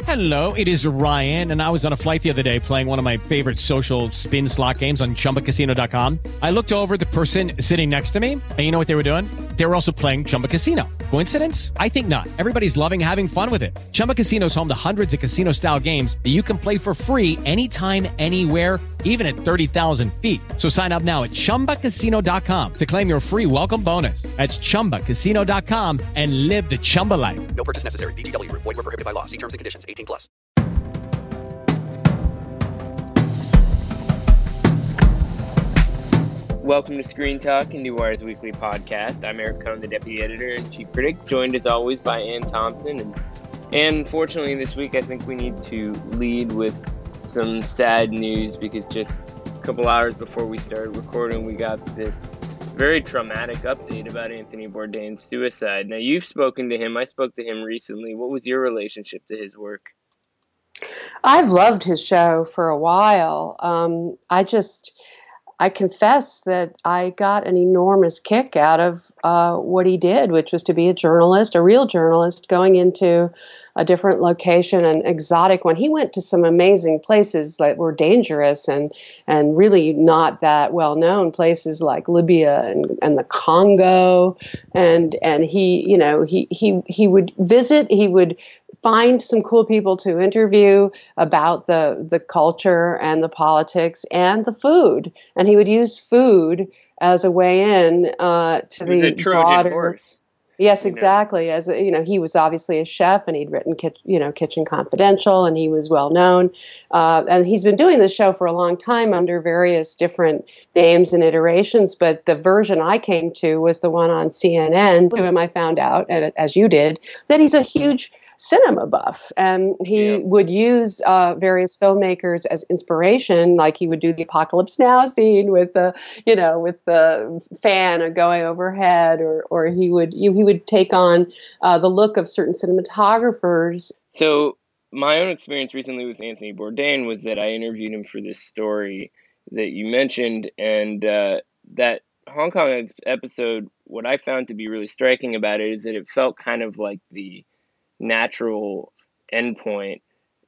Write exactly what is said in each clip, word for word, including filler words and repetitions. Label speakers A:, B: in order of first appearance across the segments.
A: Hello, it is Ryan, and I was on a flight the other day playing one of my favorite social spin slot games on Chumba Casino dot com. I looked over at the person sitting next to me, and you know what they were doing? They were also playing Chumba Casino. Coincidence? I think not. Everybody's loving having fun with it. Chumba Casino is home to hundreds of casino-style games that you can play for free anytime, anywhere, even at thirty thousand feet. So sign up now at Chumba Casino dot com to claim your free welcome bonus. That's Chumba Casino dot com and live the Chumba life.
B: No purchase necessary. V G W. Void where prohibited by law. See terms and conditions. eighteen plus.
C: Welcome to Screen Talk, IndieWire's weekly podcast. I'm Eric Cohn, the deputy editor and chief critic, joined as always by Ann Thompson. And, and unfortunately, this week I think we need to lead with some sad news because just a couple hours before we started recording, we got this very traumatic update about Anthony Bourdain's suicide. Now, you've spoken to him. I spoke to him recently. What was your relationship to his work?
D: I've loved his show for a while. Um, I just, I confess that I got an enormous kick out of uh, what he did, which was to be a journalist, a real journalist, going into a different location, an exotic one. He went to some amazing places that were dangerous and and really not that well known, places like Libya and, and the Congo, and and he you know he he he would visit. He would find some cool people to interview about the the culture and the politics and the food, and he would use food as a way in uh, to
C: He was
D: the
C: a Trojan
D: broader.
C: horse.
D: Yes,
C: you know.
D: exactly. As a, you know, he was obviously a chef, and he'd written, Kit- you know, Kitchen Confidential, and he was well known. Uh, and he's been doing this show for a long time under various different names and iterations. But the version I came to was the one on C N N. When I found out, and as you did, that he's a huge cinema buff, and he
C: Yeah.
D: would use uh, various filmmakers as inspiration. Like he would do the Apocalypse Now scene with the, you know, with the fan going overhead, or or he would he would take on uh, the look of certain cinematographers.
C: So my own experience recently with Anthony Bourdain was that I interviewed him for this story that you mentioned, and uh, that Hong Kong episode, what I found to be really striking about it is that it felt kind of like the natural endpoint,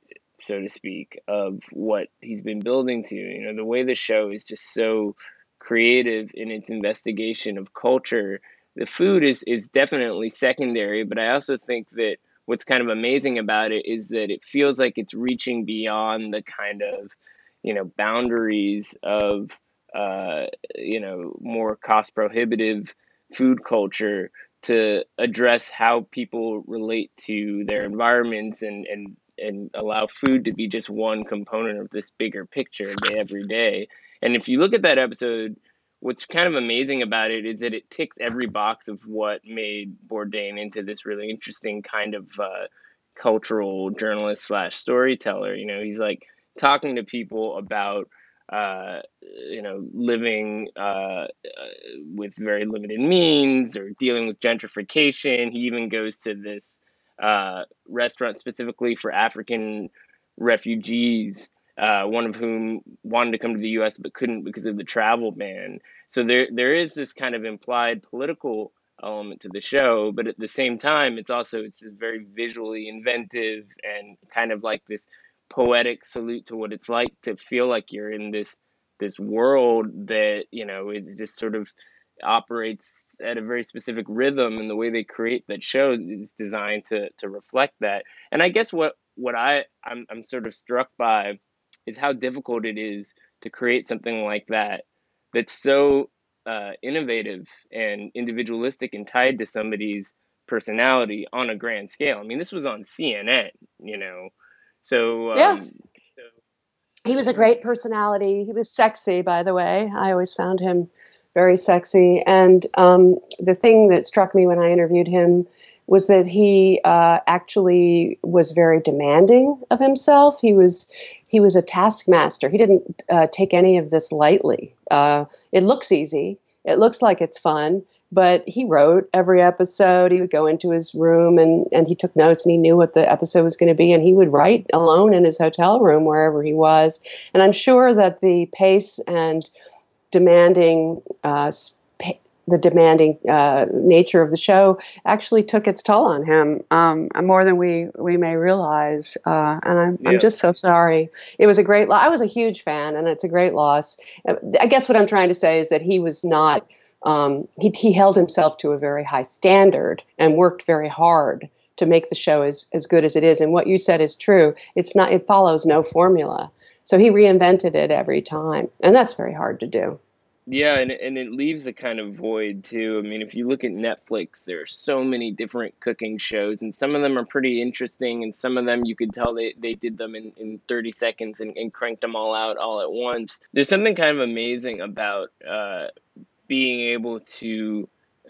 C: so to speak, of what he's been building to. You know, the way the show is just so creative in its investigation of culture. The food is, is definitely secondary, but I also think that what's kind of amazing about it is that it feels like it's reaching beyond the kind of, you know, boundaries of, uh, you know, more cost prohibitive food culture to address how people relate to their environments and, and, and allow food to be just one component of this bigger picture every day. And if you look at that episode, what's kind of amazing about it is that it ticks every box of what made Bourdain into this really interesting kind of uh, cultural journalist slash storyteller. You know, he's like talking to people about uh, you know, living uh, uh, with very limited means or dealing with gentrification. He even goes to this uh, restaurant specifically for African refugees, uh, one of whom wanted to come to the U S but couldn't because of the travel ban. So there there is this kind of implied political element to the show, but at the same time, it's also it's just very visually inventive and kind of like this poetic salute to what it's like to feel like you're in this this world that, you know, it just sort of operates at a very specific rhythm, and the way they create that show is designed to to reflect that. And I guess what what I I'm I'm sort of struck by is how difficult it is to create something like that that's so uh, innovative and individualistic and tied to somebody's personality on a grand scale. I mean, this was on C N N, you know. So, um,
D: Yeah.
C: so
D: He was a great personality. He was sexy, by the way. I always found him very sexy. And um, the thing that struck me when I interviewed him was that he uh, actually was very demanding of himself. He was he was a taskmaster. He didn't uh, take any of this lightly. Uh, it looks easy. It looks like it's fun, but he wrote every episode. He would go into his room and, and he took notes, and he knew what the episode was going to be, and he would write alone in his hotel room wherever he was. And I'm sure that the pace and demanding uh, sp- the demanding uh, nature of the show actually took its toll on him, um, more than we we may realize. Uh, and I'm
C: Yeah.
D: I'm just so sorry. It was a great. Lo- I was a huge fan, and it's a great loss. I guess what I'm trying to say is that he was not. Um, he he held himself to a very high standard and worked very hard to make the show as as good as it is. And what you said is true. It's not. It follows no formula. So he reinvented it every time, and that's very hard to do.
C: Yeah, and and it leaves a kind of void too. I mean, if you look at Netflix, there are so many different cooking shows, and some of them are pretty interesting, and some of them you could tell they, they did them in, in thirty seconds and, and cranked them all out all at once. There's something kind of amazing about uh, being able to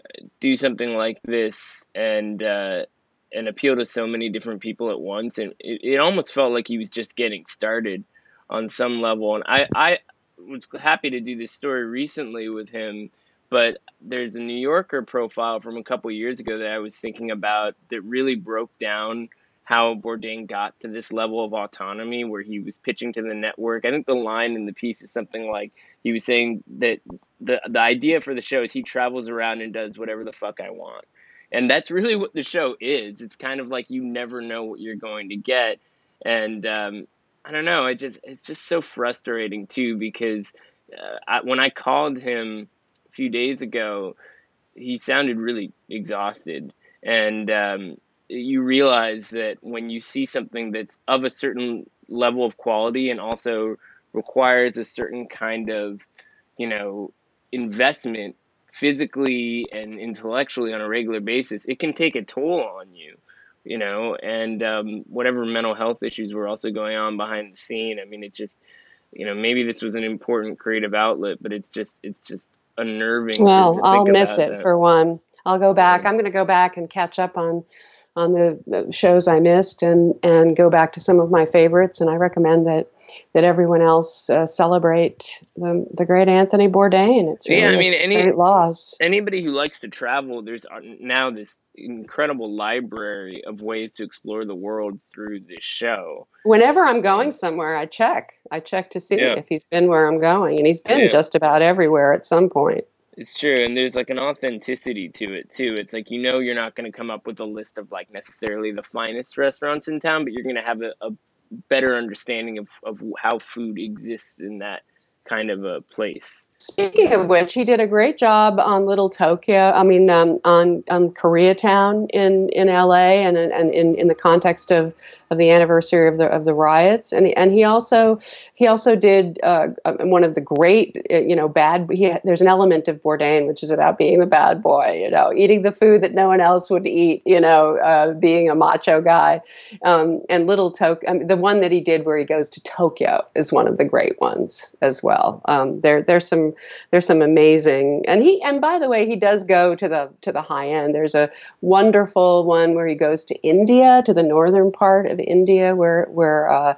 C: do something like this and uh, and appeal to so many different people at once, and it, it almost felt like he was just getting started on some level. And I, I was happy to do this story recently with him, but there's a New Yorker profile from a couple years ago that I was thinking about that really broke down how Bourdain got to this level of autonomy where he was pitching to the network. I think the line in the piece is something like he was saying that the the idea for the show is he travels around and does whatever the fuck I want. And that's really what the show is. It's kind of like you never know what you're going to get. And um, I don't know. It just it's just so frustrating too because uh, I, when I called him a few days ago, he sounded really exhausted, and um, you realize that when you see something that's of a certain level of quality and also requires a certain kind of, you know, investment physically and intellectually on a regular basis, it can take a toll on you. You know, and um, whatever mental health issues were also going on behind the scene. I mean, it just, you know, maybe this was an important creative outlet, but it's just, it's just unnerving.
D: Well,
C: to, to
D: I'll
C: think
D: miss
C: about
D: it
C: that.
D: for one. I'll go back.
C: Yeah.
D: I'm going to go back and catch up on on the shows I missed and and go back to some of my favorites. And I recommend that that everyone else uh, celebrate the the great Anthony Bourdain. It's really
C: Yeah, I
D: a
C: mean, any
D: great loss.
C: anybody who likes to travel, there's now this incredible library of ways to explore the world through this show.
D: Whenever I'm going somewhere, I check. I check to see
C: Yeah.
D: if he's been where I'm going, and he's been
C: Yeah.
D: just about everywhere at some point.
C: It's true, and there's like an authenticity to it too. It's like, you know, you're not going to come up with a list of like necessarily the finest restaurants in town, but you're going to have a, a better understanding of, of how food exists in that kind of a place.
D: Speaking of which, he did a great job on Little Tokyo. I mean, um, on on Koreatown in, in L A, and and in, in the context of, of the anniversary of the of the riots. And and he also he also did uh, one of the great you know bad. He, there's an element of Bourdain which is about being the bad boy, you know, eating the food that no one else would eat, you know, uh, being a macho guy. Um, and Little Tokyo, I mean, the one that he did where he goes to Tokyo is one of the great ones as well. Um, there there's some. There's some amazing, and he, and by the way, he does go to the to the high end. There's a wonderful one where he goes to India, to the northern part of India, where where uh,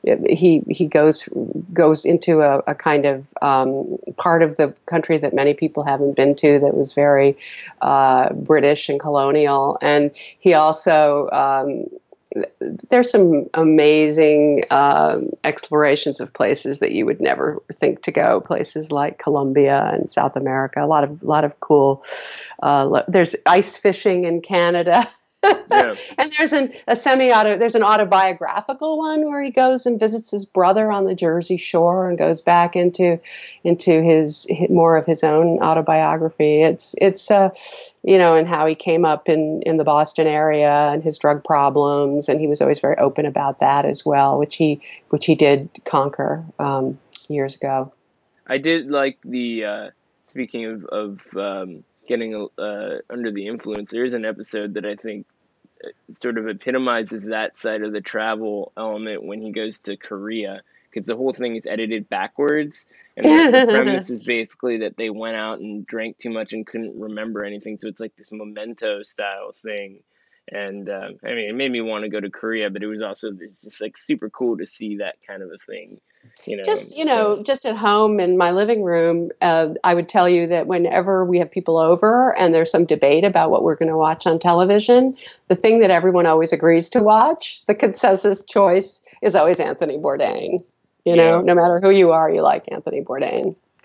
D: he he goes goes into a, a kind of um, part of the country that many people haven't been to, that was very uh, British and colonial. And he also um, there's some amazing um, explorations of places that you would never think to go. Places like Colombia and South America. A lot of lot of cool. Uh, there's ice fishing in Canada.
C: Yeah.
D: And there's an, a semi-auto, there's an autobiographical one where he goes and visits his brother on the Jersey Shore and goes back into into his more of his own autobiography. It's it's uh, you know, and how he came up in, in the Boston area and his drug problems, and he was always very open about that as well, which he which he did conquer um, years ago.
C: I did like the uh, speaking of of um, getting uh, under the influence. There is an episode that I think sort of epitomizes that side of the travel element when he goes to Korea, because the whole thing is edited backwards, and the, the premise is basically that they went out and drank too much and couldn't remember anything, so it's like this Memento style thing. And uh, I mean, it made me want to go to Korea, but it was also it's just like super cool to see that kind of a thing. You know,
D: just you know, just at home in my living room, uh, I would tell you that whenever we have people over and there's some debate about what we're going to watch on television, the thing that everyone always agrees to watch, the consensus choice, is always Anthony Bourdain. You know,
C: Yeah.
D: no matter who you are, you like Anthony Bourdain.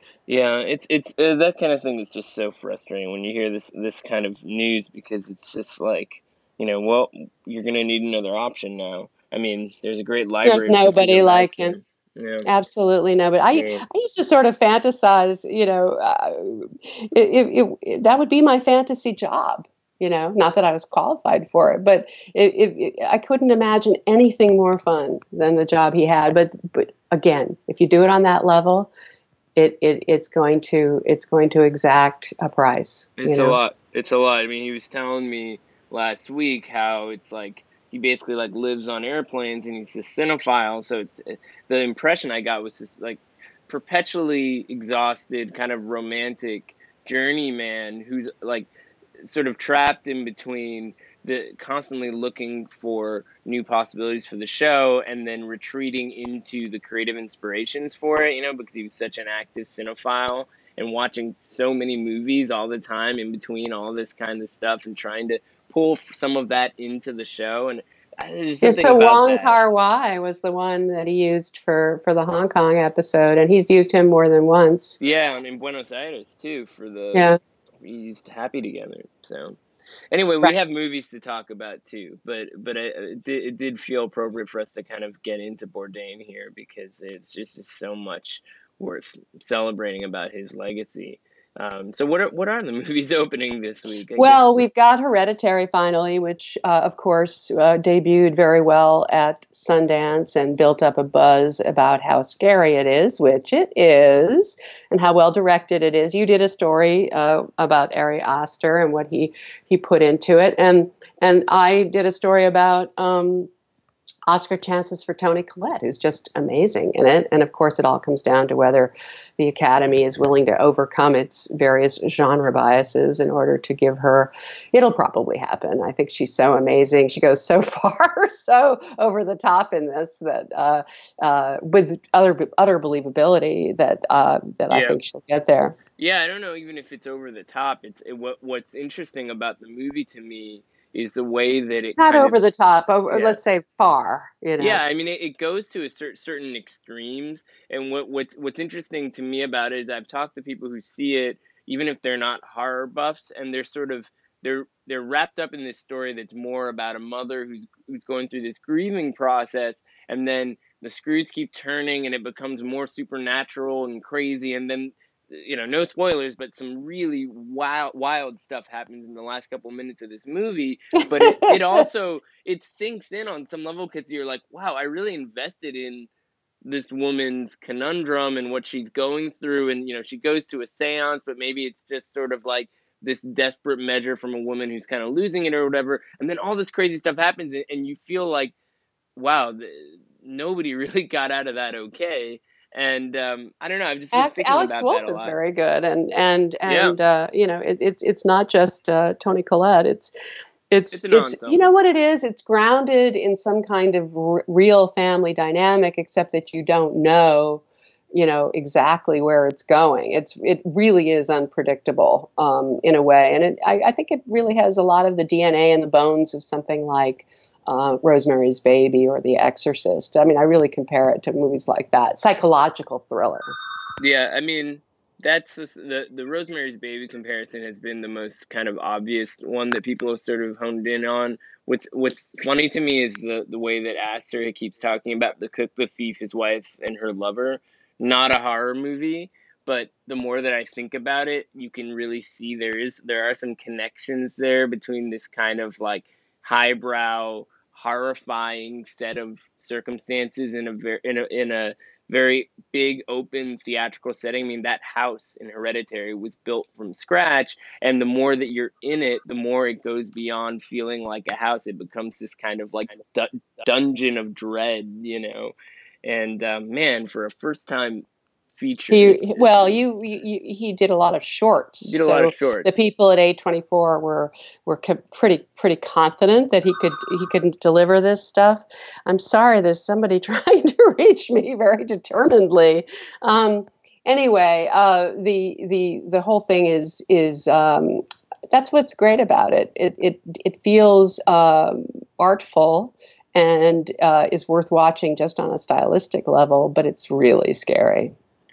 C: Yeah, it's it's uh, that kind of thing is just so frustrating when you hear this this kind of news because it's just like, you know, well, you're gonna need another option now. I mean, there's a great
D: There's
C: library of stuff to go
D: nobody
C: back
D: like
C: to.
D: him.
C: Yeah,
D: Absolutely no, but I
C: I mean,
D: I used to sort of fantasize, you know, uh, it, it, it, that would be my fantasy job, you know, not that I was qualified for it, but it, it, it, I couldn't imagine anything more fun than the job he had. But but again, if you do it on that level, it, it it's going to it's going to exact a price, you
C: it's a
D: know.
C: lot. It's a lot. I mean, he was telling me last week how it's like he basically like lives on airplanes and he's a cinephile. So it's the impression I got was this like perpetually exhausted kind of romantic journeyman who's like sort of trapped in between the constantly looking for new possibilities for the show and then retreating into the creative inspirations for it, you know, because he was such an active cinephile and watching so many movies all the time in between all this kind of stuff and trying to pull some of that into the show. And there's
D: Yeah,
C: something
D: so
C: about
D: Wong
C: that.
D: Kar-wai was the one that he used for for the Hong Kong episode, and he's used him more than once.
C: Yeah, and in Buenos Aires too for the
D: Yeah,
C: we used Happy Together. So anyway, we
D: right.
C: have movies to talk about too, but but it, it, did, it did feel appropriate for us to kind of get into Bourdain here because it's just, just so much worth celebrating about his legacy. Um, so what are what are the movies opening this week? I guess
D: Well, we've got Hereditary finally, which, uh, of course, uh, debuted very well at Sundance and built up a buzz about how scary it is, which it is, and how well directed it is. You did a story uh, about Ari Aster and what he he put into it, and and I did a story about Um, Oscar chances for Toni Collette, who's just amazing in it. And of course, it all comes down to whether the Academy is willing to overcome its various genre biases in order to give her. It'll probably happen. I think she's so amazing. She goes so far, so over the top in this that uh, uh, with utter utter believability that uh, that I
C: yeah.
D: think she'll get there.
C: Yeah, I don't know even if it's over the top. It's it, what what's interesting about the movie to me is the way that it
D: Not
C: kind of
D: over the top, over,
C: yeah.
D: let's say far. You
C: Yeah,
D: know.
C: I mean, it, it goes to a cer- certain extremes, and what what's what's interesting to me about it is I've talked to people who see it, even if they're not horror buffs, and they're sort of they're they're wrapped up in this story that's more about a mother who's who's going through this grieving process, and then the screws keep turning, and it becomes more supernatural and crazy, and then you know, no spoilers, but some really wild wild stuff happens in the last couple minutes of this movie, but it it also it sinks in on some level because you're like, wow, I really invested in this woman's conundrum and what she's going through. And, you know, she goes to a seance, but maybe it's just sort of like this desperate measure from a woman who's kind of losing it or whatever. And then all this crazy stuff happens, and you feel like, wow, the, nobody really got out of that okay. And um, I don't know, I've just been
D: Alex,
C: thinking
D: Alex
C: about that
D: Wolf
C: a
D: is
C: lot.
D: very good, and and
C: Yeah,
D: and uh, you know, it, it's it's not just uh, Toni Collette. It's
C: it's
D: it's
C: an
D: it's you know
C: ensemble.
D: what it is. It's grounded in some kind of r- real family dynamic, except that you don't know, you know, exactly where it's going. It's it really is unpredictable um, in a way, and it, I, I think it really has a lot of the D N A and the bones of something like uh, Rosemary's Baby or The Exorcist. I mean, I really compare it to movies like that, psychological thriller.
C: Yeah, I mean, that's the, the the Rosemary's Baby comparison has been the most kind of obvious one that people have sort of honed in on. What's what's funny to me is the the way that Aster keeps talking about the cook, the thief, his wife, and her lover. Not a horror movie, but the more that I think about it, you can really see there is there are some connections there between this kind of like highbrow, horrifying set of circumstances in a ver- in a in a very big open theatrical setting. I mean, that house in Hereditary was built from scratch, and the more that you're in it, the more it goes beyond feeling like a house. It becomes this kind of like du- dungeon of dread, you know. And um, man, for a first time feature, it's
D: He
C: it's
D: well, you, you, you he did a lot of shorts,
C: did a lot of
D: so the
C: shorts.
D: people at A twenty-four were were co- pretty pretty confident that he could he could deliver this stuff. I'm sorry, there's somebody trying to reach me very determinedly. Um, anyway, uh, the the the whole thing is is um, that's what's great about it. It it it feels um, artful and uh, is worth watching just on a stylistic level, but it's really scary.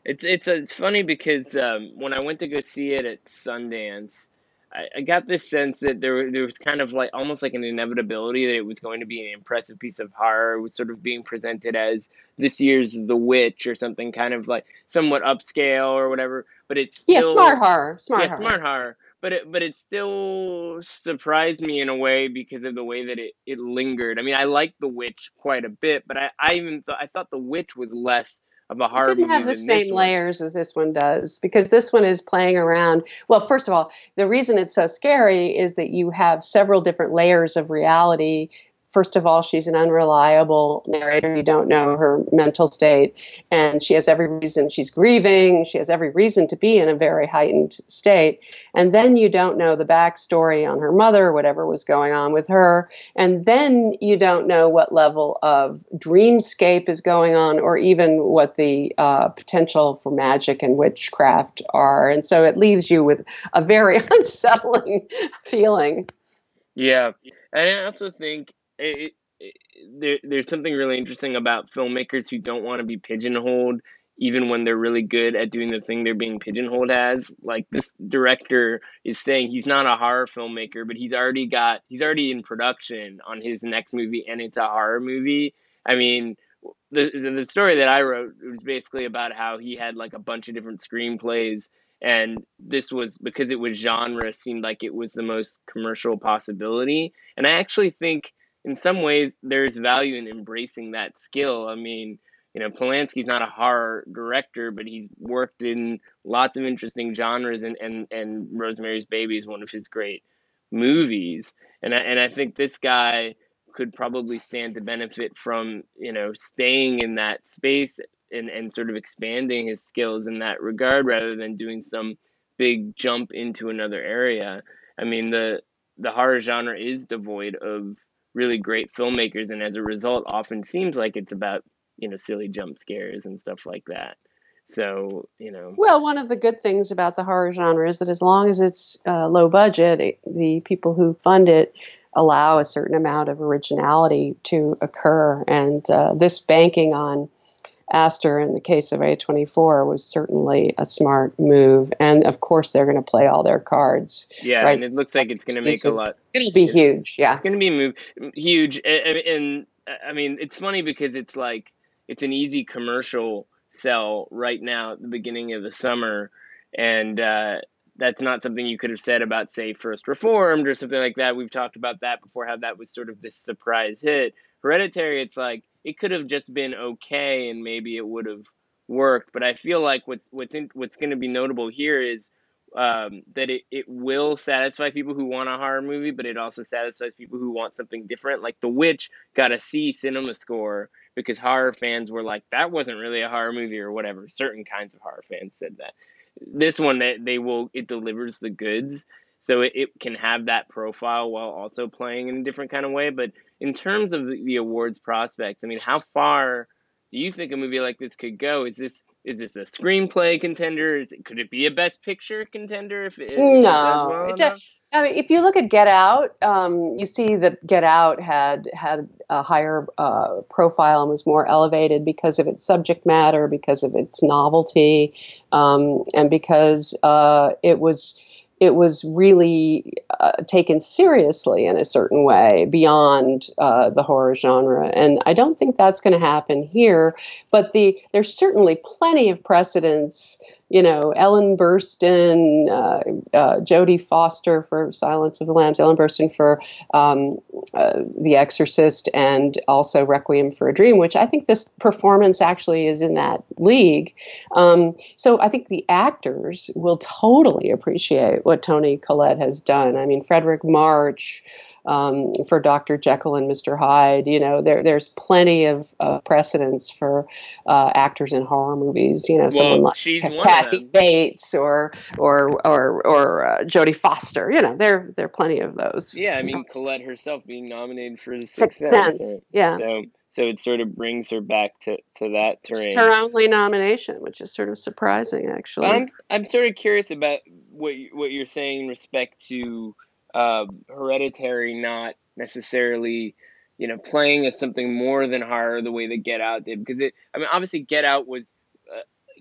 C: It's it's it's funny because um, when I went to go see it at Sundance, I, I got this sense that there there was kind of like almost like an inevitability that it was going to be an impressive piece of horror. It was sort of being presented as this year's The Witch or something kind of like somewhat upscale or whatever. But it's
D: Yeah, smart
C: still,
D: horror, smart
C: yeah,
D: horror.
C: smart horror. But it but it still surprised me in a way because of the way that it, it lingered. I mean, I liked The Witch quite a bit, but I, I even thought I thought The Witch was less of a
D: It
C: horror
D: didn't
C: movie
D: have the
C: than this
D: same
C: one.
D: layers as this one does because this one is playing around. Well, first of all, the reason it's so scary is that you have several different layers of reality. First of all, she's an unreliable narrator. You don't know her mental state. And she has every reason, she's grieving. She has every reason to be in a very heightened state. And then you don't know the backstory on her mother, whatever was going on with her. And then you don't know what level of dreamscape is going on or even what the uh, potential for magic and witchcraft are. And so it leaves you with a very unsettling feeling.
C: Yeah, and I also think it, it, there there's something really interesting about filmmakers who don't want to be pigeonholed, even when they're really good at doing the thing they're being pigeonholed as. Like this director is saying he's not a horror filmmaker, but he's already got he's already in production on his next movie, and it's a horror movie. I mean, the the story that I wrote was basically about how he had like a bunch of different screenplays and this was because it was genre seemed like it was the most commercial possibility. And I actually think in some ways there's value in embracing that skill. I mean, you know, Polanski's not a horror director, but he's worked in lots of interesting genres, and and and Rosemary's Baby is one of his great movies. And I, and I think this guy could probably stand to benefit from, you know, staying in that space and, and sort of expanding his skills in that regard rather than doing some big jump into another area. I mean, the the horror genre is devoid of really great filmmakers, and as a result, often seems like it's about, you know, silly jump scares and stuff like that. So, you know,
D: Well, one of the good things about the horror genre is that as long as it's uh, low budget, it, the people who fund it allow a certain amount of originality to occur. And uh, this banking on Astor in the case of A twenty-four was certainly a smart move. And of course, they're going to play all their cards,
C: yeah,
D: right?
C: and it looks like it's going to make a
D: Season.
C: lot.
D: It'll be
C: It's,
D: huge.
C: it's
D: Yeah.
C: going to be move huge, and, and I mean, it's funny because it's like it's an easy commercial sell right now at the beginning of the summer, and uh, that's not something you could have said about, say, First Reformed or something like that. We've talked about that before, how that was sort of this surprise hit. Hereditary, it's like it could have just been okay, and maybe it would have worked. But I feel like what's what's in, what's going to be notable here is um, that it, it will satisfy people who want a horror movie, but it also satisfies people who want something different. Like The Witch got a C cinema score because horror fans were like, that wasn't really a horror movie or whatever. Certain kinds of horror fans said that. This one, they, they will, it delivers the goods. So it, it can have that profile while also playing in a different kind of way. But in terms of the, the awards prospects, I mean, how far do you think a movie like this could go? Is this is this a screenplay contender? Is it, could it be a Best Picture contender if it, if it does
D: No,
C: well
D: it, do-
C: enough?
D: I mean, if you look at Get Out, um, you see that Get Out had had a higher uh, profile and was more elevated because of its subject matter, because of its novelty, um, and because uh, it was it was really uh, taken seriously in a certain way beyond uh, the horror genre. And I don't think that's going to happen here. But the there's certainly plenty of precedents. You know, Ellen Burstyn, uh, uh, Jodie Foster for Silence of the Lambs, Ellen Burstyn for um, uh, The Exorcist, and also Requiem for a Dream, which I think this performance actually is in that league. Um, so I think the actors will totally appreciate what Toni Collette has done. I mean, Frederick March um, for Doctor Jekyll and Mister Hyde. You know, there there's plenty of uh, precedents for uh, actors in horror movies. You know, someone
C: Well,
D: like
C: she's one of
D: Kathy
C: them.
D: Bates or or or or uh, Jodie Foster. You know, there there are plenty of those.
C: Yeah, I mean, Colette herself being nominated for The Sixth
D: Sixth
C: Sense. Right?
D: Sense, yeah,
C: So so it sort of brings her back to, to that
D: which is
C: terrain.
D: her only nomination, which is sort of surprising,
C: But
D: actually.
C: I'm I'm sort of curious about what you, what you're saying in respect to uh, Hereditary not necessarily, you know, playing as something more than horror the way that Get Out did, because it. I mean, obviously, Get Out was uh,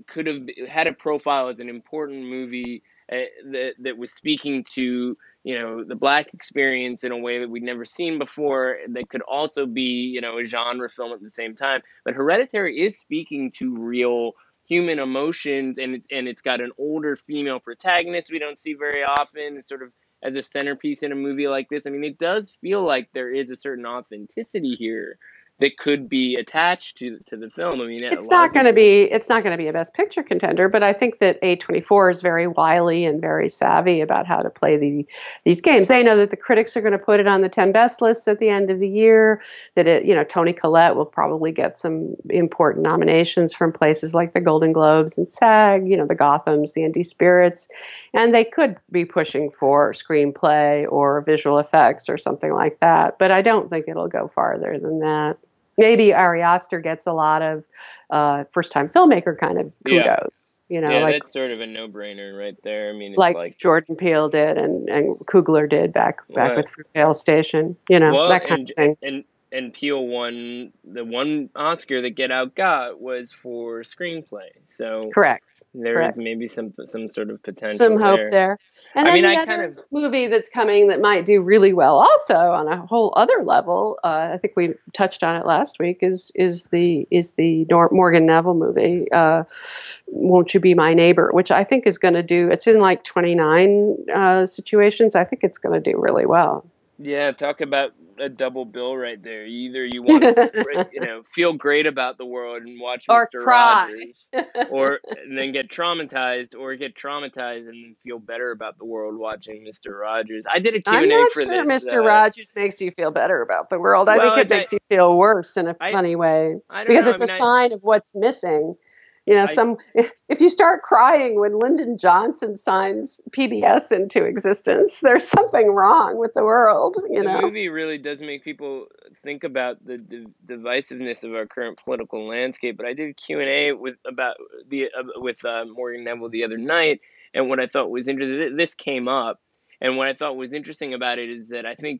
C: could have had a profile as an important movie uh, that that was speaking to, you know, the Black experience in a way that we'd never seen before. That could also be, you know, a genre film at the same time. But Hereditary is speaking to real human emotions, and it's and it's got an older female protagonist we don't see very often, sort of as a centerpiece in a movie like this. I mean, it does feel like there is a certain authenticity here that could be attached to to the film. I mean,
D: it's not going to be it's not going to be a Best Picture contender, but I think that A twenty-four is very wily and very savvy about how to play the, these games. They know that the critics are going to put it on the ten best lists at the end of the year. That it, you know, Toni Collette will probably get some important nominations from places like the Golden Globes and SAG. You know, the Gothams, the Indie Spirits, and they could be pushing for screenplay or visual effects or something like that. But I don't think it'll go farther than that. Maybe Ari Aster gets a lot of uh, first-time filmmaker kind of kudos,
C: yeah.
D: you know,
C: yeah,
D: like
C: that's sort of a no-brainer right there. I mean, it's
D: like,
C: like
D: Jordan Peele did and, and Coogler did back back
C: well,
D: with Fruitvale Station, you know,
C: well,
D: that kind
C: and,
D: of thing.
C: And and Peele won the one Oscar that Get Out got was for screenplay. So
D: correct.
C: there
D: correct.
C: is maybe some some sort of potential.
D: Some hope
C: there.
D: there. And
C: I
D: then
C: mean,
D: the
C: I
D: other
C: kind of
D: movie that's coming that might do really well, also on a whole other level, uh, I think we touched on it last week, is is the is the Nor- Morgan Neville movie, uh, Won't You Be My Neighbor, which I think is going to do. It's in like twenty-nine uh, situations. I think it's going to do really well.
C: Yeah, talk about a double bill right there. Either you want to, you know, feel great about the world and watch
D: Or
C: Mister
D: cry.
C: Rogers, or and then get traumatized, or get traumatized and then feel better about the world watching Mister Rogers. I did a Q and
D: I'm
C: A
D: not
C: for
D: sure
C: this.
D: Mister
C: Uh,
D: Rogers makes you feel better about the world. I
C: well,
D: think it
C: I,
D: makes you feel worse in a
C: I,
D: funny way
C: I don't
D: because
C: know.
D: it's
C: I mean,
D: a
C: I,
D: sign of what's missing. You know,
C: I,
D: some if you start crying when Lyndon Johnson signs P B S into existence, there's something wrong with the world. You
C: the
D: know,
C: movie really does make people think about the div- divisiveness of our current political landscape. But I did a Q and A with about the uh, with uh, Morgan Neville the other night, and what I thought was interesting, this came up, and what I thought was interesting about it is that I think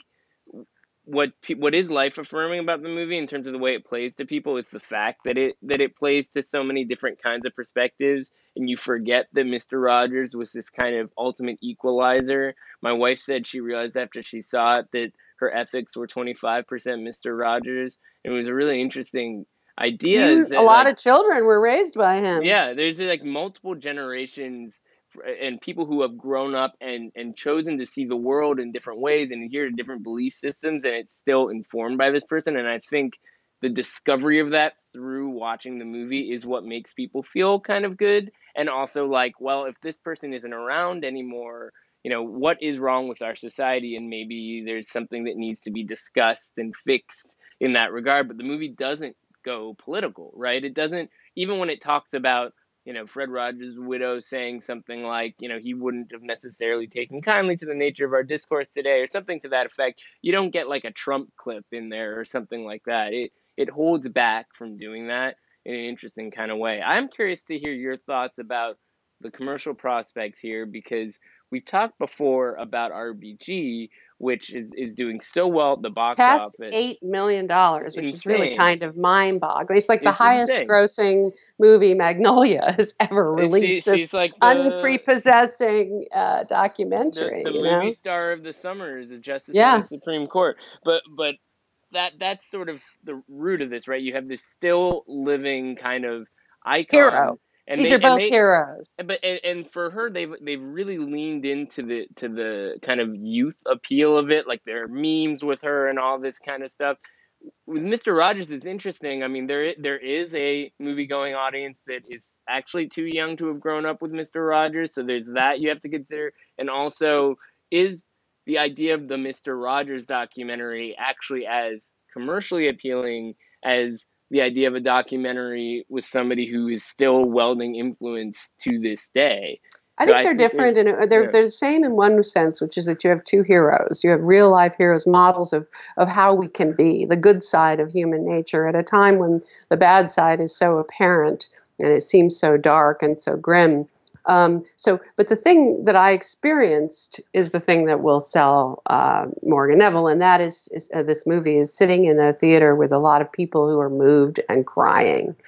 C: what pe- what is life affirming about the movie in terms of the way it plays to people is the fact that it that it plays to so many different kinds of perspectives, and you forget that Mister Rogers was this kind of ultimate equalizer. My wife said she realized after she saw it that her ethics were twenty-five percent Mister Rogers. It was a really interesting idea.
D: you
C: Is
D: a
C: that
D: lot
C: like
D: of children were raised by him.
C: yeah, there's like multiple generations and people who have grown up and, and chosen to see the world in different ways and adhere to different belief systems, and it's still informed by this person. And I think the discovery of that through watching the movie is what makes people feel kind of good. And also like, well, if this person isn't around anymore, you know, what is wrong with our society? And maybe there's something that needs to be discussed and fixed in that regard. But the movie doesn't go political, right? It doesn't, even when it talks about, you know, Fred Rogers' widow saying something like, you know, he wouldn't have necessarily taken kindly to the nature of our discourse today, or something to that effect. You don't get like a Trump clip in there or something like that. It it holds back from doing that in an interesting kind of way. I'm curious to hear your thoughts about the commercial prospects here, because we've talked before about R B G, which is, is doing so well at the box
D: Past
C: office.
D: eight million dollars, which
C: Insane.
D: is really kind of mind-boggling. It's like the
C: It's
D: highest
C: insane.
D: grossing movie Magnolia has ever released.
C: She,
D: this
C: she's like the,
D: unprepossessing uh,
C: the,
D: documentary.
C: the
D: you
C: movie
D: know?
C: star of the summer is a justice
D: Yeah.
C: on the Supreme Court. But but that that's sort of the root of this, right? You have this still living kind of icon.
D: Hero.
C: And
D: These
C: they,
D: are both
C: and they,
D: heroes.
C: But and, and for her, they've they've really leaned into the to the kind of youth appeal of it. Like there are memes with her and all this kind of stuff. With Mister Rogers, it's interesting. I mean, there there is a movie-going audience that is actually too young to have grown up with Mister Rogers, so there's that you have to consider. And also, is the idea of the Mister Rogers documentary actually as commercially appealing as the idea of a documentary with somebody who is still welding influence to this day?
D: I
C: So
D: think
C: I
D: they're
C: think
D: different,
C: there's-
D: and they're
C: yeah.
D: they're the same in one sense, which is that you have two heroes. You have real life heroes, models of of how we can be, the good side of human nature, at a time when the bad side is so apparent and it seems so dark and so grim. Um, so, but the thing that I experienced is the thing that will sell uh, Morgan Neville, and that is, is uh, this movie is sitting in a theater with a lot of people who are moved and crying.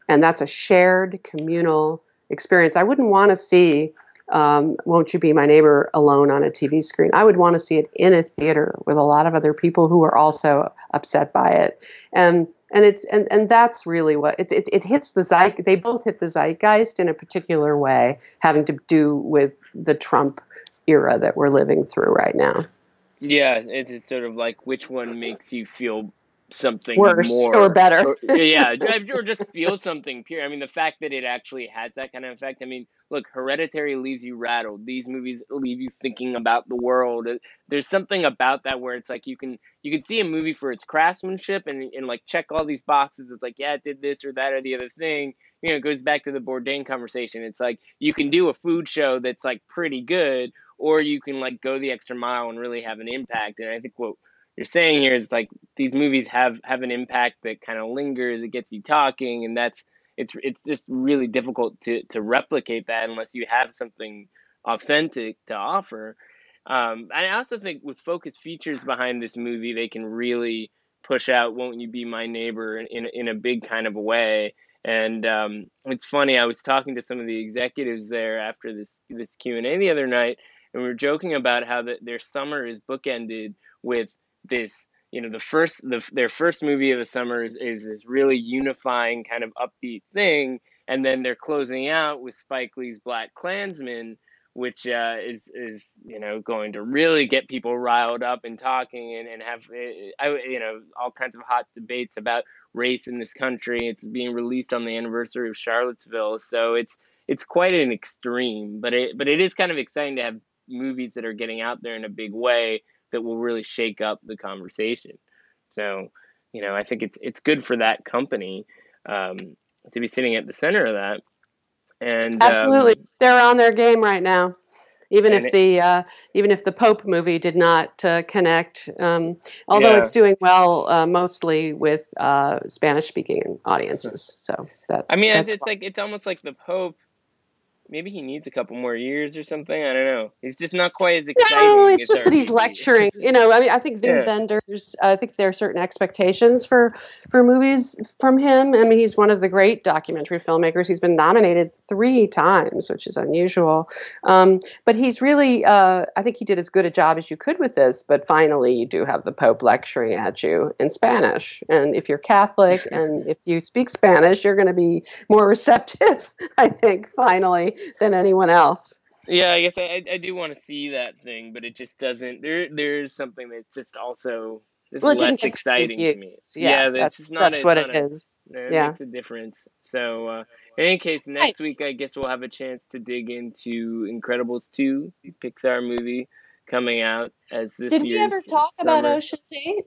D: and that's a shared communal experience. I wouldn't want to see um, Won't You Be My Neighbor alone on a T V screen. I would want to see it in a theater with a lot of other people who are also upset by it. And and it's and, and that's really what it, it it hits the zeit. They both hit the zeitgeist in a particular way, having to do with the Trump era that we're living through right now.
C: Yeah, it's, it's sort of like which one makes you feel something
D: Worse
C: more
D: or better.
C: or, yeah, or just feel something pure. I mean, the fact that it actually has that kind of effect. I mean, look, Hereditary leaves you rattled. These movies leave you thinking about the world. There's something about that where it's like you can you can see a movie for its craftsmanship and and like check all these boxes. It's like, yeah, it did this or that or the other thing. You know, it goes back to the Bourdain conversation. It's like you can do a food show that's like pretty good, or you can like go the extra mile and really have an impact. And I think what you're saying here is like these movies have, have an impact that kind of lingers. It gets you talking, and that's it's it's just really difficult to to replicate that unless you have something authentic to offer. Um, I also think with focused features behind this movie, they can really push out "Won't You Be My Neighbor" in in, in a big kind of a way. And um, it's funny. I was talking to some of the executives there after this this Q and A the other night, and we were joking about how the, their summer is bookended with this, you know, the first, the, their first movie of the summer is, is this really unifying kind of upbeat thing. And then they're closing out with Spike Lee's Black Klansman, which uh, is, is, you know, going to really get people riled up and talking and, and have, you know, all kinds of hot debates about race in this country. It's being released on the anniversary of Charlottesville. So it's, it's quite an extreme, but it, but it is kind of exciting to have movies that are getting out there in a big way that will really shake up the conversation. So, you know, I think it's it's good for that company um, to be sitting at the center of that. And
D: absolutely,
C: um,
D: they're on their game right now. Even if
C: it,
D: the uh, even if the Pope movie did not uh, connect, um, although
C: yeah.
D: it's doing well uh, mostly with uh, Spanish-speaking audiences. So that
C: I mean,
D: that's
C: it's
D: fun.
C: like it's almost like the Pope. Maybe he needs a couple more years or something. I don't know. He's just not quite as exciting.
D: No, it's
C: as
D: just that he's
C: R P G.
D: lecturing. You know, I mean, I think Vin
C: Yeah.
D: Vendors. I think there are certain expectations for for movies from him. I mean, he's one of the great documentary filmmakers. He's been nominated three times, which is unusual. Um, but he's really, uh, I think he did as good a job as you could with this. But finally, you do have the Pope lecturing at you in Spanish, and if you're Catholic and if you speak Spanish, you're going to be more receptive, I think, finally, than anyone else.
C: Yeah, I guess I, I do want to see that thing, but it just doesn't. There, there's something that's just also it's
D: Well, it didn't
C: less
D: get good
C: exciting to me.
D: reviews. Yeah,
C: that's
D: that's
C: just not.
D: that's
C: a,
D: what
C: not
D: it
C: a,
D: is.
C: It
D: Yeah.
C: makes a difference. So, uh, in any case, next
D: Right.
C: week I guess we'll have a chance to dig into Incredibles two, the Pixar movie coming out as this
D: Did we
C: year's
D: ever talk about
C: summer.
D: Ocean's Eight?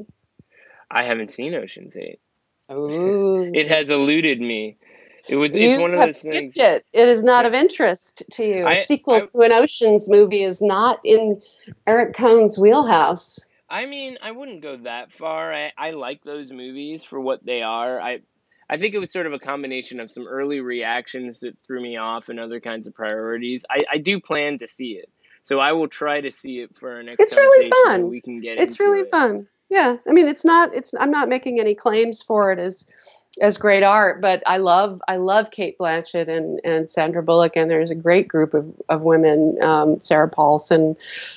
C: I haven't seen Ocean's Eight.
D: Ooh.
C: It has eluded me. It was. It's
D: You
C: one of
D: have
C: those
D: skipped
C: things.
D: it. It is not
C: Yeah.
D: of interest to you. A
C: I,
D: sequel
C: I
D: to an Ocean's movie is not in Eric Cohn's wheelhouse.
C: I mean, I wouldn't go that far. I, I like those movies for what they are. I I think it was sort of a combination of some early reactions that threw me off and other kinds of priorities. I, I do plan to see it. So I will try to see it for our next
D: It's really
C: conversation and
D: fun.
C: we can get
D: It's
C: into
D: really
C: it.
D: fun. Yeah. I mean, it's not, it's, I'm not making any claims for it as, as great art, but I love, I love Kate Blanchett and, and Sandra Bullock. And there's a great group of, of women, um, Sarah Paulson,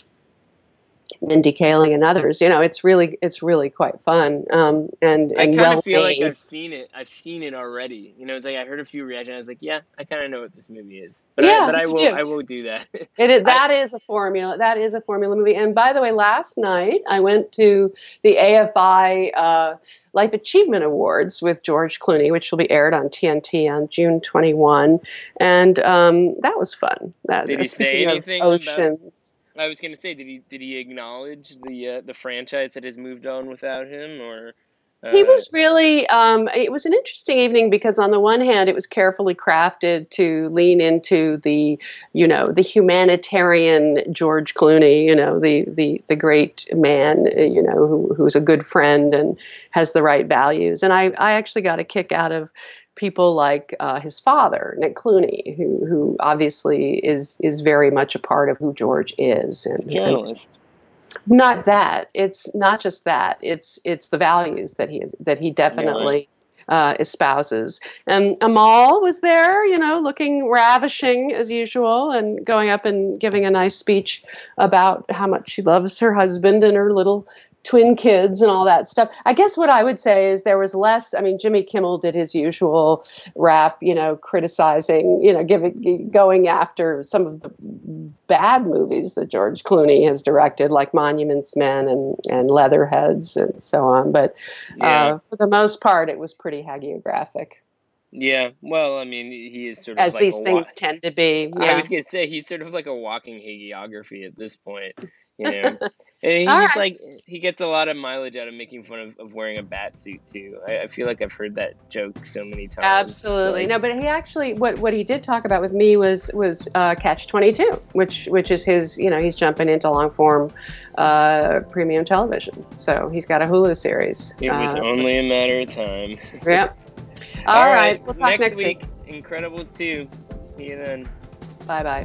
D: Mindy Kaling, and others. You know, it's really, it's really quite fun. Um, and,
C: I
D: and
C: kind
D: well
C: of feel
D: made.
C: like I've seen it. I've seen it already. You know, it's like I heard a few reactions. I was like, yeah, I kind of know what this movie is. But
D: Yeah,
C: I, but I
D: you
C: will,
D: do.
C: I will do that.
D: It is,
C: I-
D: that is a formula. That is a formula movie. And by the way, last night I went to the A F I uh, Life Achievement Awards with George Clooney, which will be aired on T N T on June twenty-first, and um, that was fun. That,
C: Did he say
D: speaking of
C: anything about-
D: oceans?
C: I was gonna say, did he did he acknowledge the uh, the franchise that has moved on without him, or uh,
D: He was really, um, it was an interesting evening because on the one hand, it was carefully crafted to lean into the, you know, the humanitarian George Clooney, you know, the, the, the great man, you know, who, who's a good friend and has the right values. And I, I actually got a kick out of people like uh, his father, Nick Clooney, who, who obviously is, is very much a part of who George is. And,
C: journalist?
D: not that. It's not just that. It's it's the values that he is that he definitely uh, espouses. And Amal was there, you know, looking ravishing as usual and going up and giving a nice speech about how much she loves her husband and her little twin kids and all that stuff. I guess what I would say is there was less, I mean, Jimmy Kimmel did his usual rap, you know, criticizing, you know, giving, going after some of the bad movies that George Clooney has directed, like Monuments Men and, and Leatherheads and so on. But
C: Yeah.
D: uh, for the most part, it was pretty hagiographic.
C: Yeah, well, I mean, he is sort of
D: As
C: like
D: these
C: a
D: things
C: wa-
D: tend to be.
C: I
D: Yeah.
C: was gonna say he's sort of like a walking hagiography at this point, you know. And he's
D: All right.
C: like he gets a lot of mileage out of making fun of, of wearing a bat suit too. I, I feel like I've heard that joke so many times.
D: Absolutely.
C: Like,
D: No, but he actually, what, what he did talk about with me was was uh, Catch twenty-two, which which is his, you know, he's jumping into long form uh, premium television. So he's got a Hulu series.
C: It was
D: Uh,
C: only a matter of time.
D: Yep. All right. We'll talk next,
C: week.
D: week.
C: Incredibles two. See you then.
D: Bye bye.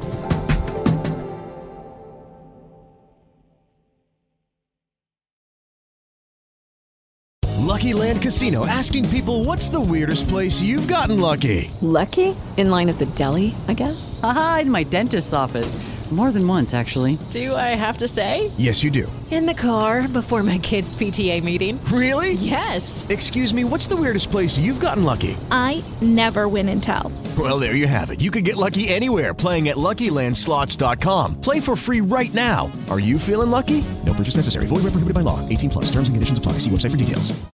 E: Lucky Land Casino, asking people, what's the weirdest place you've gotten lucky?
F: Lucky? In line at the deli, I guess?
G: Aha, in my dentist's office. More than once, actually.
F: Do I have to say?
E: Yes, you do.
H: In the car before my kids' P T A meeting.
E: Really?
H: Yes.
E: Excuse me, what's the weirdest place you've gotten lucky?
I: I never win and tell.
E: Well, there you have it. You can get lucky anywhere, playing at Lucky Land Slots dot com. Play for free right now. Are you feeling lucky? No purchase necessary. Void where prohibited by law. eighteen plus. Terms and conditions apply. See website for details.